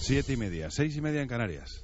7:30, 6:30 en Canarias.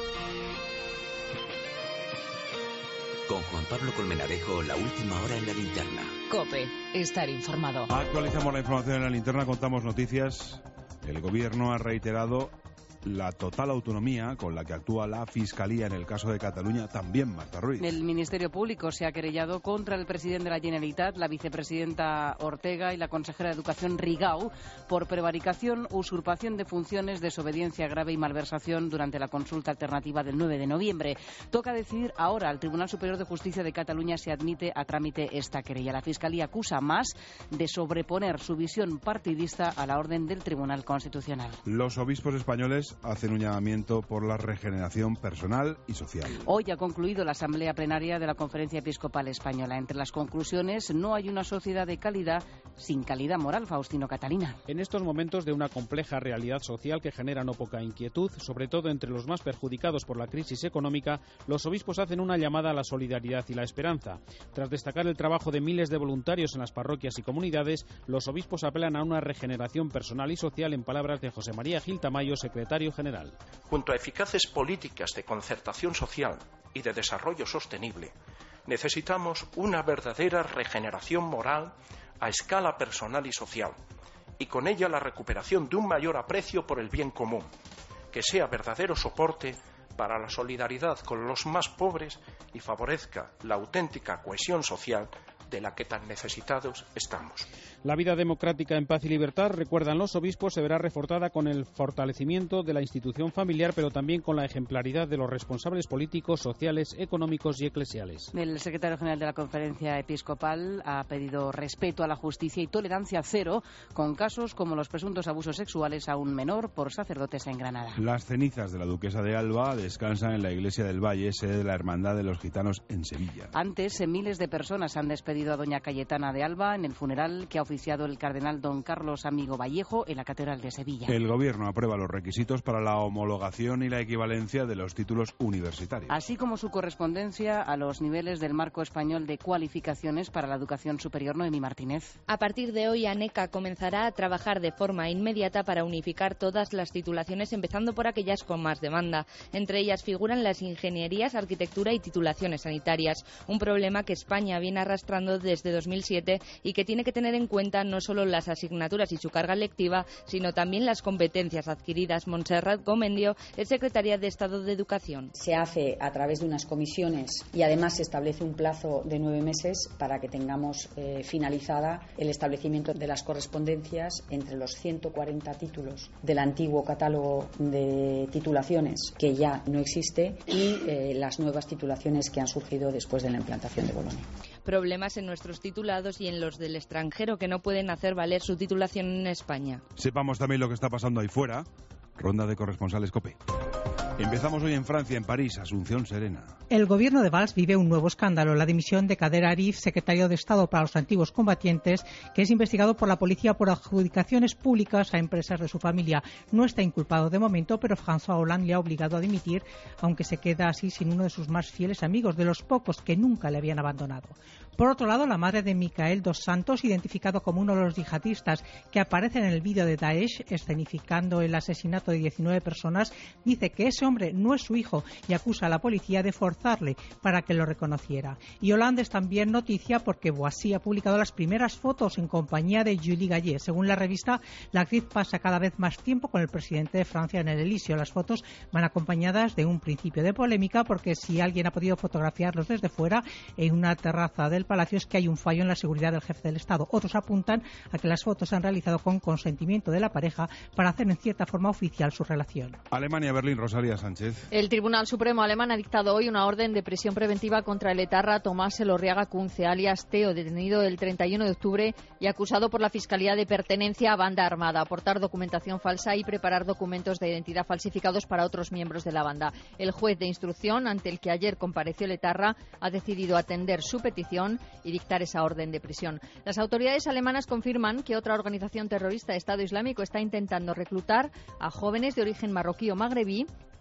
Con Juan Pablo Colmenarejo, la última hora en la linterna. COPE, estar informado. Actualizamos la información en la linterna, contamos noticias. El gobierno ha reiterado la total autonomía con la que actúa la Fiscalía en el caso de Cataluña, también Marta Ruiz. El Ministerio Público se ha querellado contra el presidente de la Generalitat, la vicepresidenta Ortega y la consejera de Educación Rigau por prevaricación, usurpación de funciones, desobediencia grave y malversación durante la consulta alternativa del 9 de noviembre. Toca decidir ahora al Tribunal Superior de Justicia de Cataluña si admite a trámite esta querella. La Fiscalía acusa más de sobreponer su visión partidista a la orden del Tribunal Constitucional. Los obispos españoles hacen un llamamiento por la regeneración personal y social. Hoy ha concluido la asamblea plenaria de la Conferencia Episcopal Española. Entre las conclusiones, no hay una sociedad de calidad sin calidad moral. Faustino Catalina. En estos momentos de una compleja realidad social que genera no poca inquietud, sobre todo entre los más perjudicados por la crisis económica, los obispos hacen una llamada a la solidaridad y la esperanza. Tras destacar el trabajo de miles de voluntarios en las parroquias y comunidades, los obispos apelan a una regeneración personal y social, en palabras de José María Gil Tamayo, secretario general. Junto a eficaces políticas de concertación social y de desarrollo sostenible, necesitamos una verdadera regeneración moral a escala personal y social, y con ella la recuperación de un mayor aprecio por el bien común, que sea verdadero soporte para la solidaridad con los más pobres y favorezca la auténtica cohesión social de la que tan necesitados estamos. La vida democrática en paz y libertad, recuerdan los obispos, se verá reforzada con el fortalecimiento de la institución familiar, pero también con la ejemplaridad de los responsables políticos, sociales, económicos y eclesiales. El secretario general de la Conferencia Episcopal ha pedido respeto a la justicia y tolerancia cero con casos como los presuntos abusos sexuales a un menor por sacerdotes en Granada. Las cenizas de la duquesa de Alba descansan en la iglesia del Valle, sede de la Hermandad de los Gitanos en Sevilla. Antes, miles de personas han despedido a doña Cayetana de Alba en el funeral que ha oficiado el cardenal don Carlos Amigo Vallejo en la Catedral de Sevilla. El gobierno aprueba los requisitos para la homologación y la equivalencia de los títulos universitarios, así como su correspondencia a los niveles del marco español de cualificaciones para la educación superior. Noemí Martínez. A partir de hoy, ANECA comenzará a trabajar de forma inmediata para unificar todas las titulaciones, empezando por aquellas con más demanda. Entre ellas figuran las ingenierías, arquitectura y titulaciones sanitarias, un problema que España viene arrastrando desde 2007 y que tiene que tener en cuenta no solo las asignaturas y su carga lectiva, sino también las competencias adquiridas. Montserrat Gomendio es secretaria de Estado de Educación. Se hace a través de unas comisiones y además se establece un plazo de 9 meses para que tengamos finalizada el establecimiento de las correspondencias entre los 140 títulos del antiguo catálogo de titulaciones que ya no existe y las nuevas titulaciones que han surgido después de la implantación de Bolonia. Problemas en nuestros titulados y en los del extranjero que no pueden hacer valer su titulación en España. Sepamos también lo que está pasando ahí fuera. Ronda de corresponsales COPE. Empezamos hoy en Francia, en París, Asunción Serena. El gobierno de Valls vive un nuevo escándalo, la dimisión de Kader Arif, secretario de Estado para los antiguos combatientes, que es investigado por la policía por adjudicaciones públicas a empresas de su familia. No está inculpado de momento, pero François Hollande le ha obligado a dimitir, aunque se queda así sin uno de sus más fieles amigos, de los pocos que nunca le habían abandonado. Por otro lado, la madre de Michael dos Santos, identificado como uno de los yihadistas que aparece en el vídeo de Daesh escenificando el asesinato de 19 personas, dice que ese hombre no es su hijo y acusa a la policía de forzarle para que lo reconociera. Y Hollande es también noticia porque Boissy ha publicado las primeras fotos en compañía de Julie Gallé. Según la revista, la actriz pasa cada vez más tiempo con el presidente de Francia en el Elíseo. Las fotos van acompañadas de un principio de polémica porque si alguien ha podido fotografiarlos desde fuera en una terraza del palacio es que hay un fallo en la seguridad del jefe del Estado. Otros apuntan a que las fotos se han realizado con consentimiento de la pareja para hacer en cierta forma oficial su relación. Alemania, Berlín, Rosalía Sánchez. El Tribunal Supremo alemán ha dictado hoy una orden de prisión preventiva contra el etarra Tomás Elorriaga Kunze, alias Teo, detenido el 31 de octubre y acusado por la Fiscalía de pertenencia a banda armada, aportar documentación falsa y preparar documentos de identidad falsificados para otros miembros de la banda. El juez de instrucción, ante el que ayer compareció el etarra, ha decidido atender su petición y dictar esa orden de prisión. Las autoridades alemanas confirman que otra organización terrorista, Estado Islámico, está intentando reclutar a jóvenes de origen marroquí o magrebí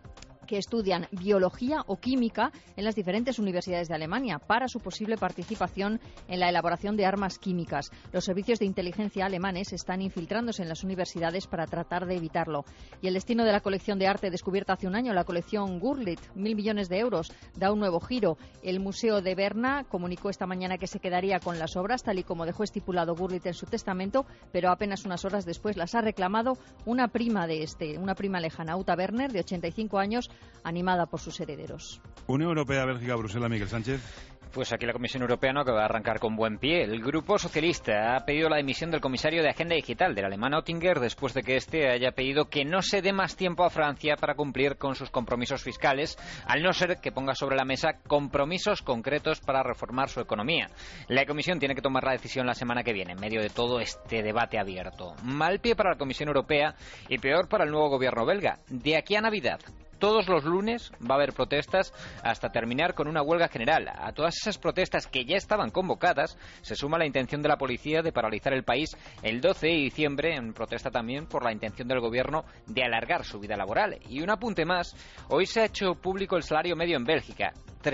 que estudian biología o química en las diferentes universidades de Alemania para su posible participación en la elaboración de armas químicas. Los servicios de inteligencia alemanes están infiltrándose en las universidades para tratar de evitarlo. Y el destino de la colección de arte descubierta hace un año, la colección Gurlitt, 1.000 millones de euros, da un nuevo giro. El Museo de Berna comunicó esta mañana que se quedaría con las obras, tal y como dejó estipulado Gurlitt en su testamento, pero apenas unas horas después las ha reclamado una prima lejana, Uta Werner, de 85 años, animada por sus herederos. Unión Europea, Bélgica, Bruselas, Miguel Sánchez. Pues aquí la Comisión Europea no acaba de arrancar con buen pie. El Grupo Socialista ha pedido la dimisión del comisario de Agenda Digital, del alemán Oettinger, después de que éste haya pedido que no se dé más tiempo a Francia para cumplir con sus compromisos fiscales, al no ser que ponga sobre la mesa compromisos concretos para reformar su economía. La Comisión tiene que tomar la decisión la semana que viene, en medio de todo este debate abierto. Mal pie para la Comisión Europea y peor para el nuevo gobierno belga. De aquí a Navidad, todos los lunes va a haber protestas hasta terminar con una huelga general. A todas esas protestas que ya estaban convocadas se suma la intención de la policía de paralizar el país el 12 de diciembre, en protesta también por la intención del gobierno de alargar su vida laboral. Y un apunte más, hoy se ha hecho público el salario medio en Bélgica.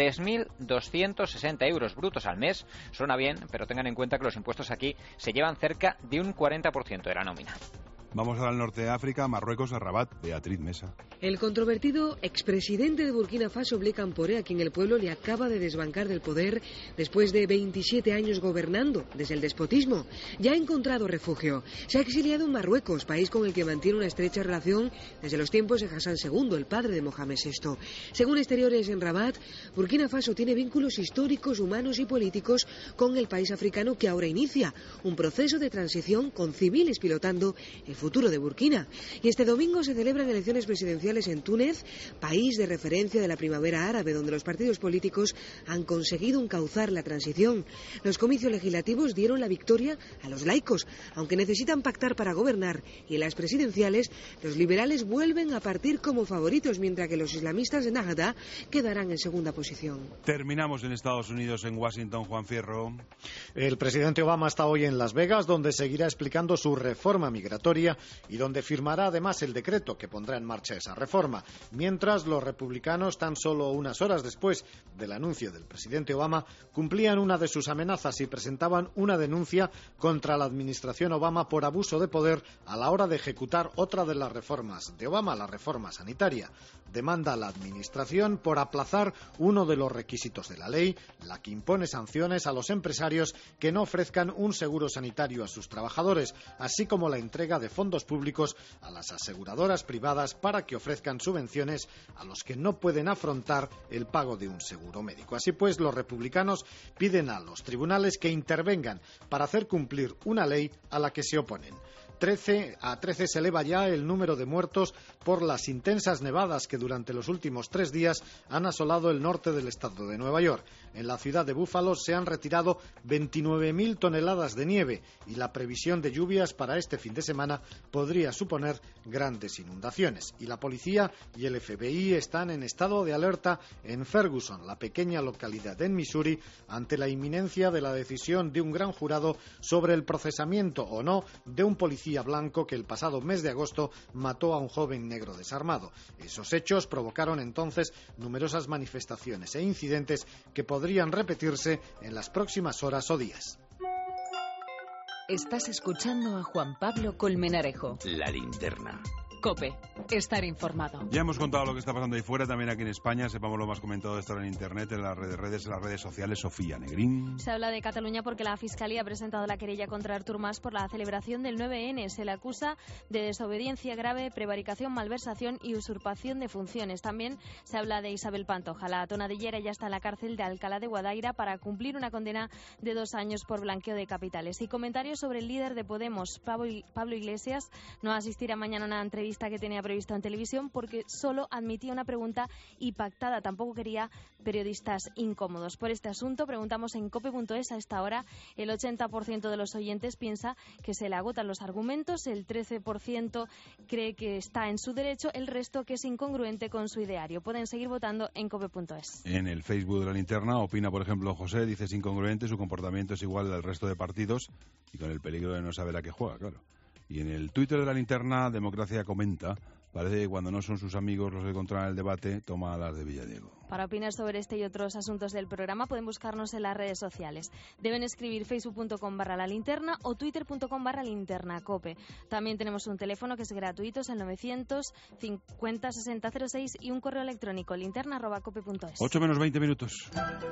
3.260 euros brutos al mes. Suena bien, pero tengan en cuenta que los impuestos aquí se llevan cerca de un 40% de la nómina. Vamos al norte de África, Marruecos, a Rabat. Beatriz Mesa. El controvertido expresidente de Burkina Faso, Blaise Compaoré, a quien el pueblo le acaba de desbancar del poder después de 27 años gobernando desde el despotismo, ya ha encontrado refugio. Se ha exiliado en Marruecos, país con el que mantiene una estrecha relación desde los tiempos de Hassan II, el padre de Mohamed VI. Según exteriores en Rabat, Burkina Faso tiene vínculos históricos, humanos y políticos con el país africano que ahora inicia un proceso de transición con civiles pilotando el futuro de Burkina. Y este domingo se celebran elecciones presidenciales en Túnez, país de referencia de la primavera árabe, donde los partidos políticos han conseguido encauzar la transición. Los comicios legislativos dieron la victoria a los laicos, aunque necesitan pactar para gobernar, y en las presidenciales los liberales vuelven a partir como favoritos, mientras que los islamistas de Nagda quedarán en segunda posición. Terminamos en Estados Unidos, en Washington, Juan Fierro. El presidente Obama está hoy en Las Vegas, donde seguirá explicando su reforma migratoria y donde firmará además el decreto que pondrá en marcha esa reforma. Mientras, los republicanos, tan solo unas horas después del anuncio del presidente Obama, cumplían una de sus amenazas y presentaban una denuncia contra la administración Obama por abuso de poder a la hora de ejecutar otra de las reformas de Obama, la reforma sanitaria. Demanda a la administración por aplazar uno de los requisitos de la ley, la que impone sanciones a los empresarios que no ofrezcan un seguro sanitario a sus trabajadores, así como la entrega de fondos públicos a las aseguradoras privadas para que ofrezcan subvenciones a los que no pueden afrontar el pago de un seguro médico. Así pues, los republicanos piden a los tribunales que intervengan para hacer cumplir una ley a la que se oponen. A 13 se eleva ya el número de muertos por las intensas nevadas que durante los últimos 3 días han asolado el norte del estado de Nueva York. En la ciudad de Búfalo se han retirado 29.000 toneladas de nieve y la previsión de lluvias para este fin de semana podría suponer grandes inundaciones. Y la policía y el FBI están en estado de alerta en Ferguson, la pequeña localidad en Missouri, ante la inminencia de la decisión de un gran jurado sobre el procesamiento o no de un policía blanco que el pasado mes de agosto mató a un joven negro desarmado. Esos hechos provocaron entonces numerosas manifestaciones e incidentes que podrían repetirse en las próximas horas o días. Estás escuchando a Juan Pablo Colmenarejo. La linterna. COPE. Estar informado. Ya hemos contado lo que está pasando ahí fuera, también aquí en España. Sepamos lo más comentado de estar en Internet, en las redes sociales. Sofía Negrín. Se habla de Cataluña porque la Fiscalía ha presentado la querella contra Artur Mas por la celebración del 9N. Se le acusa de desobediencia grave, prevaricación, malversación y usurpación de funciones. También se habla de Isabel Pantoja. La tonadillera ya está en la cárcel de Alcalá de Guadaira para cumplir una condena de 2 años por blanqueo de capitales. Y comentarios sobre el líder de Podemos, Pablo Iglesias, no asistirá mañana a una entrevista que tenía previsto en televisión porque solo admitía una pregunta y pactada. Tampoco quería periodistas incómodos. Por este asunto preguntamos en cope.es a esta hora. El 80% de los oyentes piensa que se le agotan los argumentos, el 13% cree que está en su derecho, el resto que es incongruente con su ideario. Pueden seguir votando en cope.es. En el Facebook de la linterna opina, por ejemplo, José, dice: es incongruente, su comportamiento es igual al resto de partidos y con el peligro de no saber a qué juega, claro. Y en el Twitter de la linterna, Democracia comenta: Parece que cuando no son sus amigos los que controlan el debate, toma las de Villadiego. Para opinar sobre este y otros asuntos del programa pueden buscarnos en las redes sociales. Deben escribir facebook.com/lalinterna o twitter.com/linternacope. También tenemos un teléfono que es gratuito, es el 950 60 06 y un correo electrónico linterna@cope.es. 8 menos 20 minutos.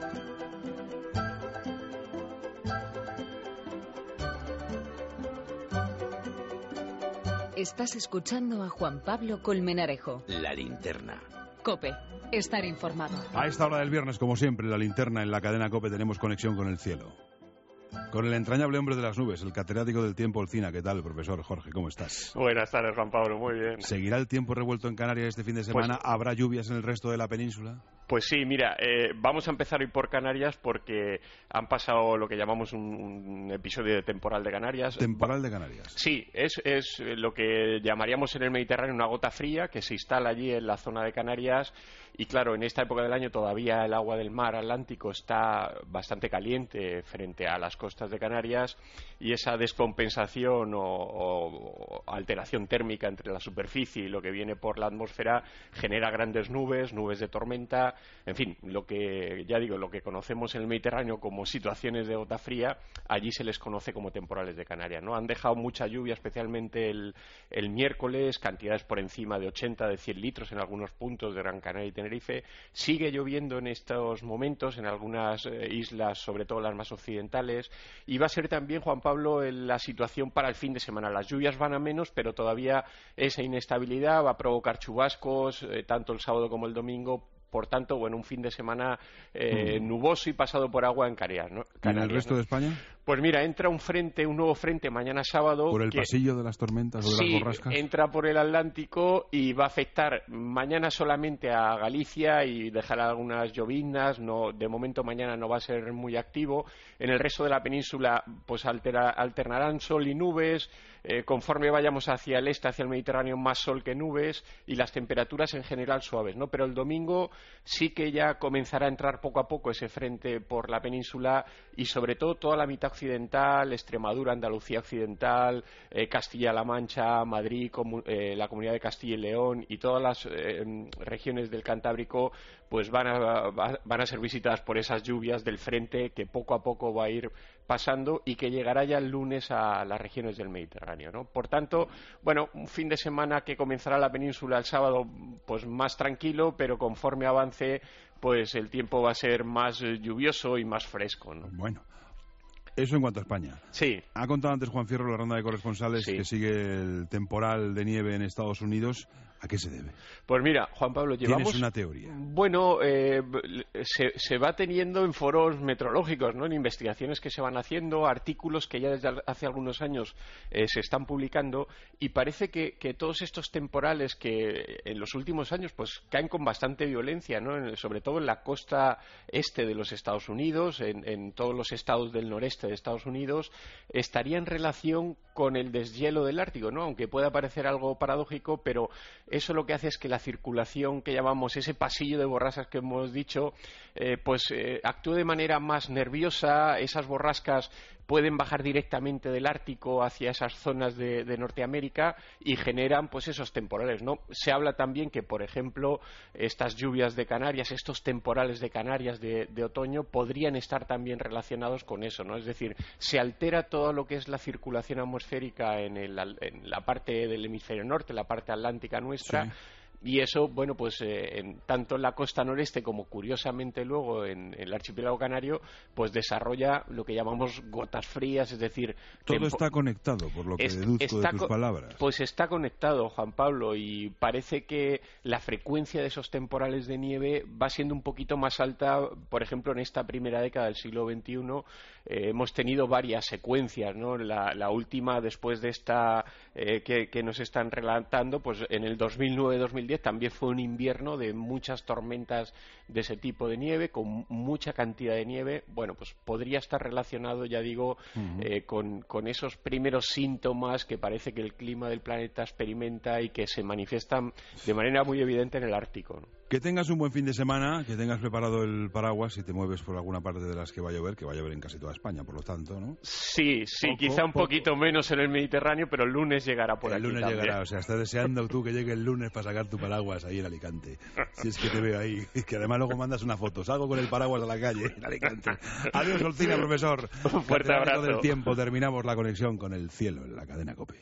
Estás escuchando a Juan Pablo Colmenarejo. La Linterna. COPE. Estar informado. A esta hora del viernes, como siempre, la linterna en la cadena COPE tenemos conexión con el cielo. Con el entrañable hombre de las nubes, el catedrático del tiempo, Olcina. ¿Qué tal, profesor Jorge? ¿Cómo estás? Buenas tardes, Juan Pablo. Muy bien. ¿Seguirá el tiempo revuelto en Canarias este fin de semana? ¿Habrá lluvias en el resto de la península? Pues sí, mira, vamos a empezar hoy por Canarias porque han pasado lo que llamamos un episodio de temporal de Canarias. ¿Temporal de Canarias? Sí, es lo que llamaríamos en el Mediterráneo una gota fría que se instala allí en la zona de Canarias y claro, en esta época del año todavía el agua del mar Atlántico está bastante caliente frente a las costas de Canarias y esa descompensación o alteración térmica entre la superficie y lo que viene por la atmósfera genera grandes nubes de tormenta. En fin, lo que conocemos en el Mediterráneo como situaciones de gota fría, allí se les conoce como temporales de Canarias, ¿no? Han dejado mucha lluvia, especialmente el miércoles, cantidades por encima de 80, de 100 litros en algunos puntos de Gran Canaria y Tenerife. Sigue lloviendo en estos momentos en algunas islas, sobre todo las más occidentales, y va a ser también, Juan Pablo, la situación para el fin de semana. Las lluvias van a menos, pero todavía esa inestabilidad va a provocar chubascos, tanto el sábado como el domingo. Por tanto, bueno, un fin de semana nuboso y pasado por agua en Canarias, ¿no? ¿En el resto de España? Pues mira, entra un nuevo frente mañana sábado. ¿Por el pasillo de las tormentas o de las borrascas? Sí, entra por el Atlántico y va a afectar mañana solamente a Galicia y dejará algunas lloviznas. No, de momento mañana no va a ser muy activo. En el resto de la península pues alternarán sol y nubes. Conforme vayamos hacia el este, hacia el Mediterráneo, más sol que nubes y las temperaturas en general suaves, ¿no? Pero el domingo sí que ya comenzará a entrar poco a poco ese frente por la península y sobre todo toda la mitad occidental, Extremadura, Andalucía occidental, Castilla-La Mancha, Madrid, la Comunidad de Castilla y León y todas las regiones del Cantábrico pues van a ser visitadas por esas lluvias del frente que poco a poco va a ir pasando y que llegará ya el lunes a las regiones del Mediterráneo, ¿no? Por tanto, bueno, un fin de semana que comenzará la península el sábado pues más tranquilo, pero conforme avance pues el tiempo va a ser más lluvioso y más fresco, ¿no? Bueno. Eso en cuanto a España. Sí. Ha contado antes Juan Fierro, la ronda de corresponsales, que sigue el temporal de nieve en Estados Unidos. ¿A qué se debe? Pues mira, Juan Pablo, llevamos... ¿Tienes una teoría? Bueno, se va teniendo en foros meteorológicos, ¿no? En investigaciones que se van haciendo, artículos que ya desde hace algunos años se están publicando y parece que todos estos temporales que en los últimos años pues caen con bastante violencia, ¿no? Sobre todo en la costa este de los Estados Unidos, en todos los estados del noreste de Estados Unidos, estaría en relación con el deshielo del Ártico, ¿no? Aunque pueda parecer algo paradójico, pero eso lo que hace es que la circulación que llamamos ese pasillo de borrascas que hemos dicho, actúe de manera más nerviosa. Esas borrascas pueden bajar directamente del Ártico hacia esas zonas de Norteamérica y generan pues esos temporales, ¿no? Se habla también que, por ejemplo, estas lluvias de Canarias, estos temporales de Canarias de otoño podrían estar también relacionados con eso, ¿no? Es decir, se altera todo lo que es la circulación atmosférica en la parte del hemisferio norte, la parte atlántica nuestra. Sí. Y eso, bueno, pues tanto en la costa noreste como curiosamente luego en el archipiélago canario, pues desarrolla lo que llamamos gotas frías, es decir... Todo está conectado, por lo que deduzco de tus palabras. Pues está conectado, Juan Pablo, y parece que la frecuencia de esos temporales de nieve va siendo un poquito más alta. Por ejemplo, en esta primera década del siglo XXI hemos tenido varias secuencias, ¿no? La última, después de esta que nos están relatando, pues en el 2009-2010 también fue un invierno de muchas tormentas de ese tipo de nieve, con mucha cantidad de nieve. Bueno, pues podría estar relacionado, ya digo, con esos primeros síntomas que parece que el clima del planeta experimenta y que se manifiestan de manera muy evidente en el Ártico, ¿no? Que tengas un buen fin de semana, que tengas preparado el paraguas si te mueves por alguna parte de las que va a llover en casi toda España, por lo tanto, ¿no? Sí, quizá un poquito menos en el Mediterráneo, pero el lunes llegará por aquí. El lunes también llegará, o sea, estás deseando tú que llegue el lunes para sacar tu paraguas ahí en Alicante. Si es que te veo ahí, que además luego mandas una foto. Salgo con el paraguas a la calle en Alicante. Adiós, Olcina, profesor. Un fuerte abrazo. Del tiempo, terminamos la conexión con el cielo en la cadena COPE.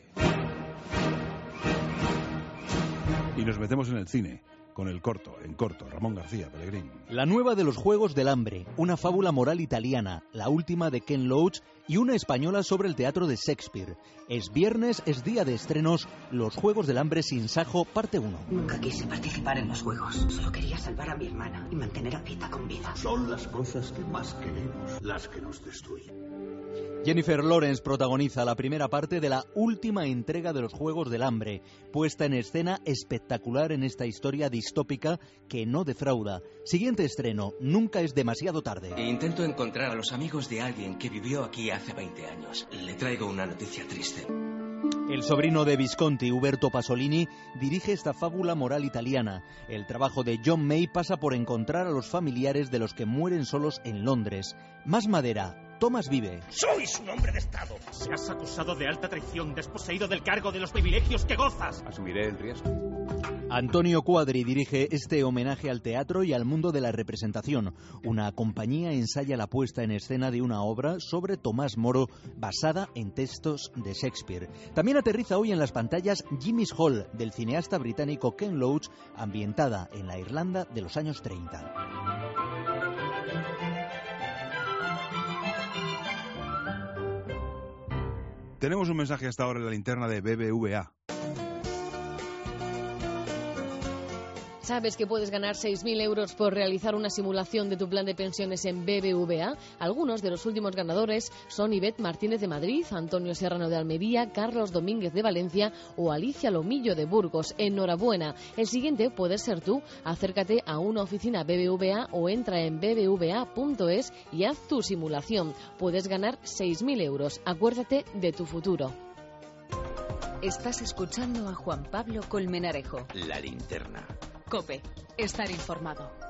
Y nos metemos en el cine. Con el corto, Ramón García Pellegrín. La nueva de los Juegos del Hambre, una fábula moral italiana, la última de Ken Loach y una española sobre el teatro de Shakespeare. Es viernes, es día de estrenos, Los Juegos del Hambre sin Sajo, parte 1. Nunca quise participar en los Juegos, solo quería salvar a mi hermana y mantener a Pita con vida. Son las cosas que más queremos, las que nos destruyen. Jennifer Lawrence protagoniza la primera parte de la última entrega de los Juegos del Hambre, puesta en escena espectacular en esta historia distópica que no defrauda. Siguiente estreno, Nunca es demasiado tarde. Intento encontrar a los amigos de alguien que vivió aquí hace 20 años. Le traigo una noticia triste. El sobrino de Visconti, Uberto Pasolini, dirige esta fábula moral italiana. El trabajo de John May pasa por encontrar a los familiares de los que mueren solos en Londres. Más madera. Tomás vive. ¡Sois un hombre de Estado! Seas acusado de alta traición, desposeído del cargo de los privilegios que gozas. Asumiré el riesgo. Antonio Cuadri dirige este homenaje al teatro y al mundo de la representación. Una compañía ensaya la puesta en escena de una obra sobre Tomás Moro basada en textos de Shakespeare. También aterriza hoy en las pantallas Jimmy's Hall, del cineasta británico Ken Loach, ambientada en la Irlanda de los años 30. Tenemos un mensaje hasta ahora en la linterna de BBVA. ¿Sabes que puedes ganar 6.000 euros por realizar una simulación de tu plan de pensiones en BBVA? Algunos de los últimos ganadores son Ivette Martínez de Madrid, Antonio Serrano de Almería, Carlos Domínguez de Valencia o Alicia Lomillo de Burgos. Enhorabuena. El siguiente puede ser tú. Acércate a una oficina BBVA o entra en bbva.es y haz tu simulación. Puedes ganar 6.000 euros. Acuérdate de tu futuro. Estás escuchando a Juan Pablo Colmenarejo. La linterna. COPE. Estar informado.